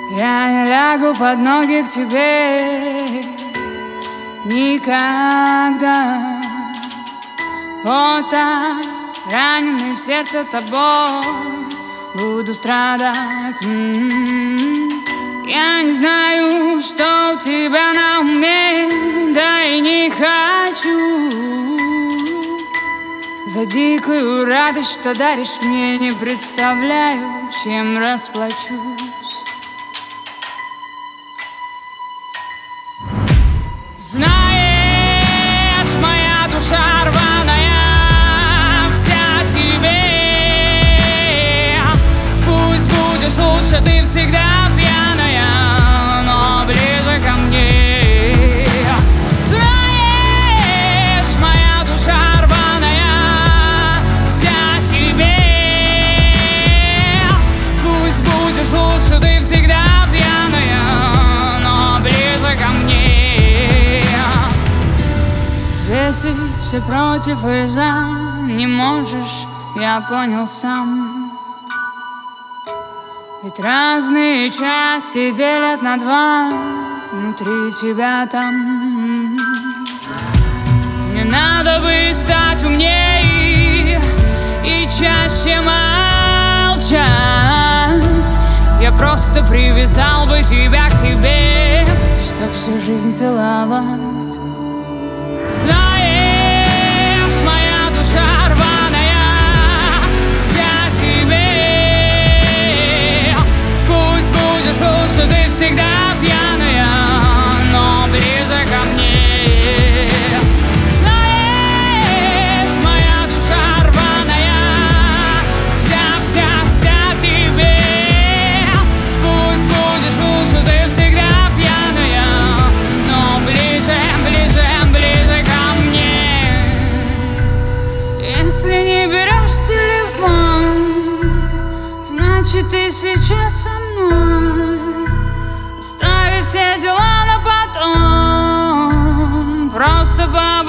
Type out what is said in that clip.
Я не лягу под ноги к тебе никогда. Вот так, раненый в сердце тобой, буду страдать. Я не знаю, что у тебя на уме, да и не хочу. За дикую радость, что даришь мне, не представляю, чем расплачусь. Знаешь, моя душа рваная, вся тебе. Пусть будешь лучше, ты всегда пьяная, но ближе ко мне. Знаешь, моя душа рваная, вся тебе. Пусть будешь лучше, ты всегда пьяная, но ближе ко мне. Взвесить все против и за не можешь, я понял сам. Ведь разные части делят на два, внутри тебя там. Мне надо бы стать умнее и чаще молчать. Я просто привязал бы тебя к себе, чтоб всю жизнь целовать. Знаешь, моя душа рваная, вся тебе. Пусть будешь лучше, ты всегда пьяная, но ближе ко мне. Знаешь, моя душа рваная, вся тебе. Пусть будешь лучше, ты всегда пьяная, но ближе. Если не берешь телефон, значит ты сейчас со мной. Оставив все дела на потом, просто побудь.